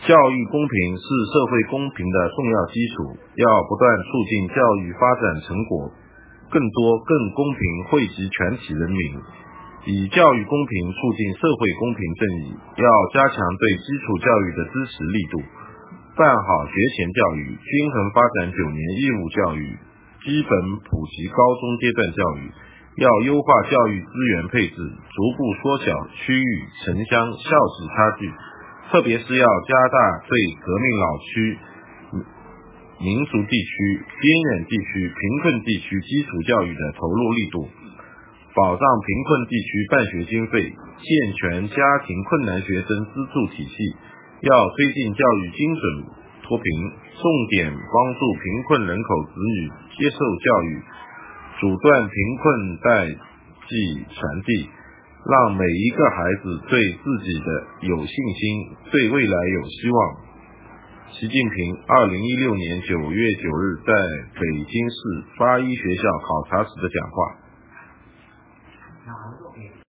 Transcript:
教育公平是社会公平的重要基础，要不断促进教育发展成果更多更公平惠及全体人民，以教育公平促进社会公平正义。要加强对基础教育的支持力度，办好学前教育、均衡发展9年义务教育、基本普及高中阶段教育，要优化教育资源配置，逐步缩小区域、城乡、校级差距，特别是要加大对革命老区、民族地区、边远地区、贫困地区基础教育的投入力度，保障贫困地区办学经费，健全家庭困难学生资助体系，要推进教育精准脱贫，重点帮助贫困人口子女接受教育，阻断贫困代际传递，让每一个孩子对自己的有信心，对未来有希望。习近平2016年9月9日在北京市八一学校考察时的讲话。